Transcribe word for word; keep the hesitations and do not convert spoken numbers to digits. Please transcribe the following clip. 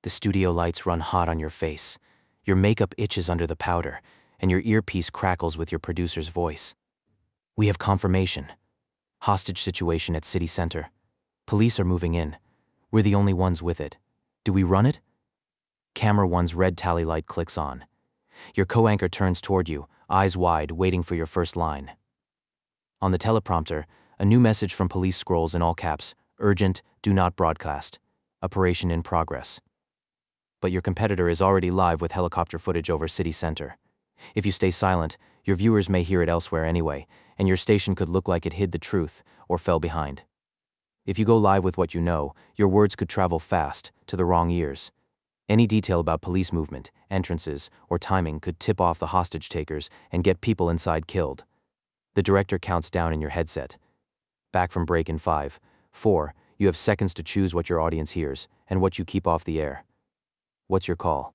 The studio lights run hot on your face. Your makeup itches under the powder, and your earpiece crackles with your producer's voice. We have confirmation. Hostage situation at City Center. Police are moving in. We're the only ones with it. Do we run it? Camera one's red tally light clicks on. Your co-anchor turns toward you, eyes wide, waiting for your first line. On the teleprompter, a new message from police scrolls in all caps: urgent, do not broadcast. Operation in progress. But your competitor is already live with helicopter footage over City Center. If you stay silent, your viewers may hear it elsewhere anyway, and your station could look like it hid the truth or fell behind. If you go live with what you know, your words could travel fast, to the wrong ears. Any detail about police movement, entrances, or timing could tip off the hostage takers and get people inside killed. The director counts down in your headset. Back from break in five, four, you have seconds to choose what your audience hears and what you keep off the air. What's your call?